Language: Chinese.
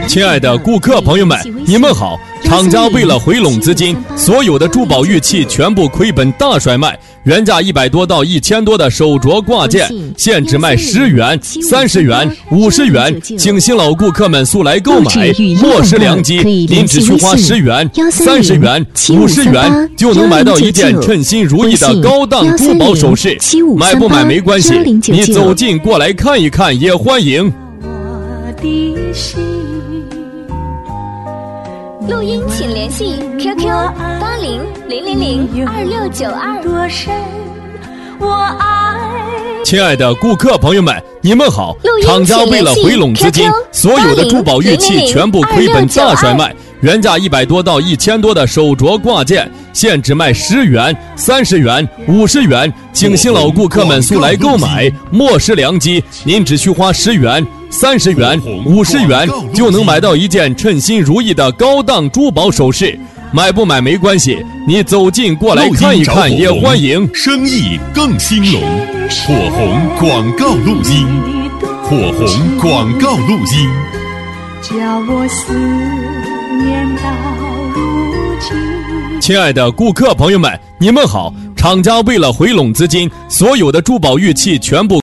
亲爱的顾客朋友们，你们好！厂家为了回笼资金，所有的珠宝玉器全部亏本大甩卖，原价100多到1000多的手镯挂件，现只卖10元、30元、50元，请新老顾客们速来购买，莫失良机！您只需花10元、30元、50元，就能买到一件称心如意的高档珠宝首饰。买不买没关系，你走近过来看一看也欢迎。 录音请联系 QQ8000026992。 亲爱的顾客朋友们，你们好！厂家为了回笼资金，所有的珠宝玉器全部亏本大甩卖，原价100多到1000多的手镯挂件，现只卖10元、30元、50元，请新老顾客们速来购买，莫失良机！您只需花10元、30元、50元，就能买到一件称心如意的高档珠宝首饰。买不买没关系，你走近过来看一看也欢迎。 生意更兴隆，火红广告录音，火红广告录音， 叫我思念到如今。 亲爱的顾客朋友们，你们好！厂家为了回笼资金，所有的珠宝玉器全部